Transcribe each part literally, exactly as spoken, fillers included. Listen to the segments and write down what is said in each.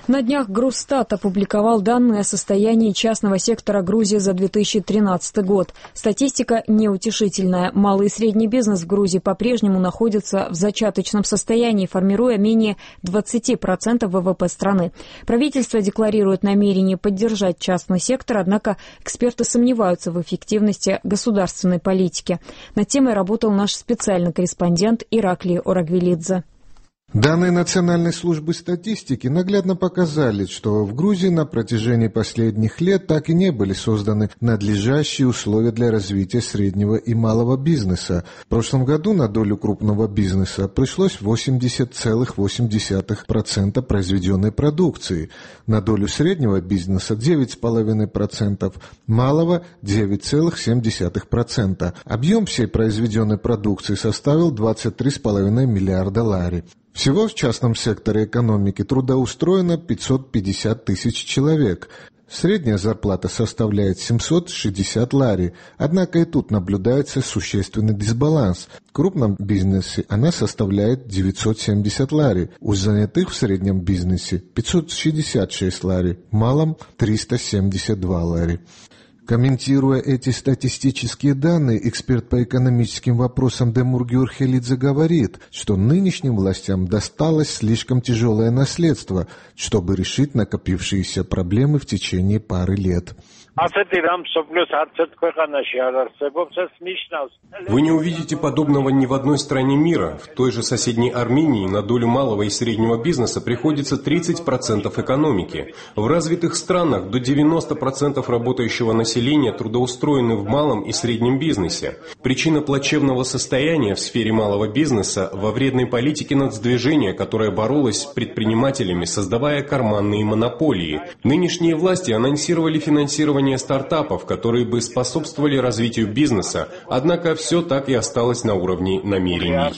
На днях Грустат опубликовал данные о состоянии частного сектора Грузии за две тысячи тринадцатый год. Статистика неутешительная. Малый и средний бизнес в Грузии по-прежнему находится в зачаточном состоянии, формируя менее двадцати процентов ВВП страны. Правительство декларирует намерение поддержать частный сектор, однако эксперты сомневаются в эффективности государственной политики. Над темой работал наш специальный корреспондент Ираклий Орагвелидзе. Данные Национальной службы статистики наглядно показали, что в Грузии на протяжении последних лет так и не были созданы надлежащие условия для развития среднего и малого бизнеса. В прошлом году на долю крупного бизнеса пришлось восемьдесят целых восемь десятых процента произведенной продукции, на долю среднего бизнеса девять целых пять десятых процента, малого девять целых семь десятых процента. Объем всей произведенной продукции составил двадцать три целых пять десятых миллиарда лари. Всего в частном секторе экономики трудоустроено пятьсот пятьдесят тысяч человек. Средняя зарплата составляет семьсот шестьдесят лари, однако и тут наблюдается существенный дисбаланс. В крупном бизнесе она составляет девятьсот семьдесят лари, у занятых в среднем бизнесе пятьсот шестьдесят шесть лари, в малом триста семьдесят два лари. Комментируя эти статистические данные, эксперт по экономическим вопросам Демурги Орхелидзе говорит, что нынешним властям досталось слишком тяжелое наследство, чтобы решить накопившиеся проблемы в течение пары лет. Вы не увидите подобного ни в одной стране мира. В той же соседней Армении на долю малого и среднего бизнеса приходится тридцать процентов экономики. В развитых странах до девяноста процентов работающего населения трудоустроены в малом и среднем бизнесе. Причина плачевного состояния в сфере малого бизнеса во вредной политике нацдвижения, которое боролось с предпринимателями, создавая карманные монополии. Нынешние власти анонсировали финансирование стартапов, которые бы способствовали развитию бизнеса, однако все так и осталось на уровне намерений.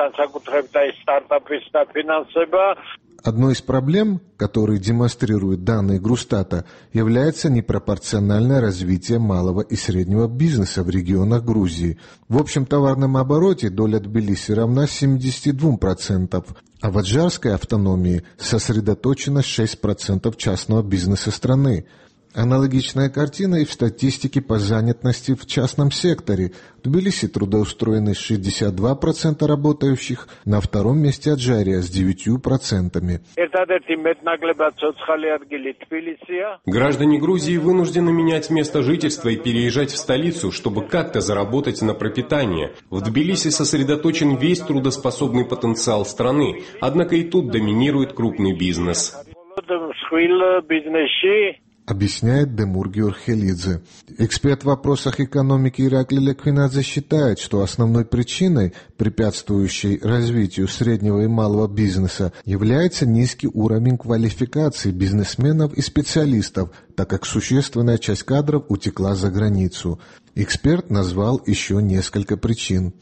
Одной из проблем, которые демонстрируют данные Грустата, является непропорциональное развитие малого и среднего бизнеса в регионах Грузии. В общем товарном обороте доля Тбилиси равна семидесяти двум процентам, а в Аджарской автономии сосредоточено шесть процентов частного бизнеса страны. Аналогичная картина и в статистике по занятости в частном секторе. В Тбилиси трудоустроены шестьдесят два процента работающих, на втором месте Аджария с девятью процентами. Граждане Грузии вынуждены менять место жительства и переезжать в столицу, чтобы как-то заработать на пропитание. В Тбилиси сосредоточен весь трудоспособный потенциал страны, однако и тут доминирует крупный бизнес. Объясняет Демурги Орхелидзе. Эксперт в вопросах экономики Ираклий Леквинадзе считает, что основной причиной, препятствующей развитию среднего и малого бизнеса, является низкий уровень квалификации бизнесменов и специалистов, так как существенная часть кадров утекла за границу. Эксперт назвал еще несколько причин.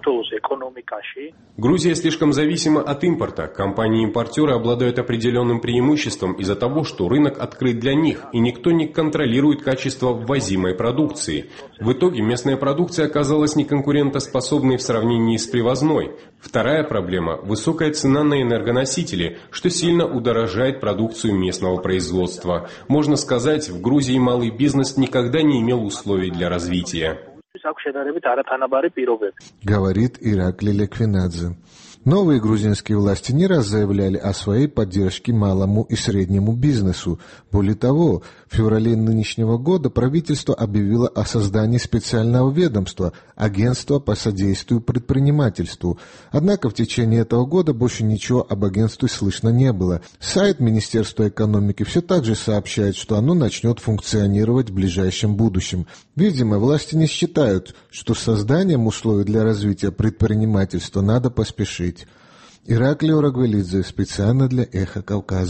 Грузия слишком зависима от импорта. Компании-импортеры обладают определенным преимуществом из-за того, что рынок открыт для них, и никто не контролирует качество ввозимой продукции. В итоге местная продукция оказалась неконкурентоспособной в сравнении с привозной. Вторая проблема – высокая цена на энергоносители, что сильно удорожает продукцию местного производства. Можно сказать, в Грузии малый бизнес никогда не имел условий для развития. Говорит Ираклий Леквинадзе. Новые грузинские власти не раз заявляли о своей поддержке малому и среднему бизнесу. Более того, в феврале нынешнего года правительство объявило о создании специального ведомства – Агентства по содействию предпринимательству. Однако в течение этого года больше ничего об агентстве слышно не было. Сайт Министерства экономики все так же сообщает, что оно начнет функционировать в ближайшем будущем. Видимо, власти не считают, что с созданием условий для развития предпринимательства надо поспешить. Ираклий Орагвелидзе специально для «Эхо Кавказа».